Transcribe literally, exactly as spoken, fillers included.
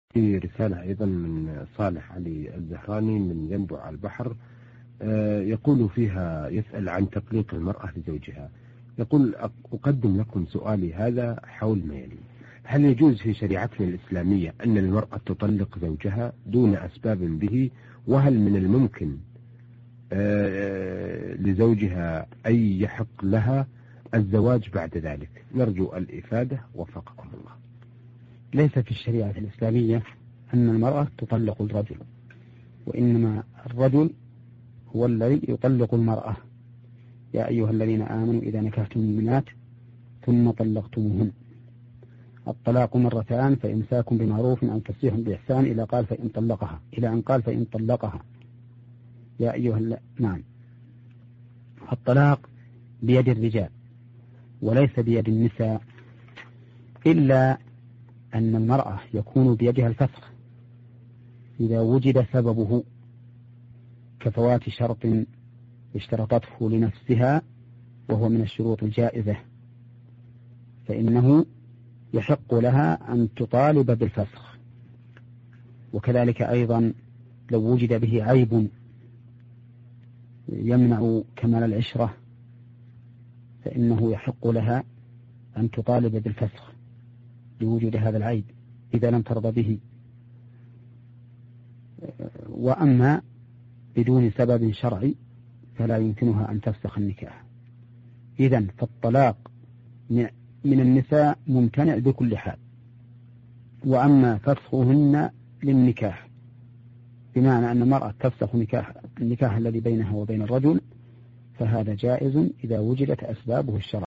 في رسالة أيضا من صالح علي الزهراني من ينبع على البحر، يقول فيها يسأل عن تطليق المرأة لزوجها. يقول: أقدم لكم سؤالي هذا حول ما يلي: هل يجوز في شريعتنا الإسلامية أن المرأة تطلق زوجها دون أسباب به؟ وهل من الممكن لزوجها أن يحق لها الزواج بعد ذلك؟ نرجو الإفادة وفقكم الله. ليس في الشريعة الإسلامية أن المرأة تطلق الرجل، وإنما الرجل هو الذي يطلق المرأة. يا أيها الذين آمنوا إذا نكحتم المؤمنات ثم طلقتموهن. الطلاق مرتان، فإمساك بمعروف أو تسريح بإحسان، إلى قال فإن طلقها إلى أن قال فإن طلقها. يا أيها الل... نعم. الطلاق بيد الرجال وليس بيد النساء، إلا أن المرأة يكون بيدها الفسخ إذا وجد سببه كفوات شرط اشترطته لنفسها وهو من الشروط الجائزة، فإنه يحق لها أن تطالب بالفسخ. وكذلك أيضا لو وجد به عيب يمنع كمال العشرة فإنه يحق لها أن تطالب بالفسخ لوجود هذا العيب إذا لم ترضى به. وأما بدون سبب شرعي فلا يمكنها أن تفسخ النكاح. إذن فالطلاق من النساء ممتنع بكل حال، وأما فسخهن للنكاح بمعنى أن المرأة تفسخ نكاح النكاح الذي بينها وبين الرجل فهذا جائز إذا وجدت أسبابه الشرعية.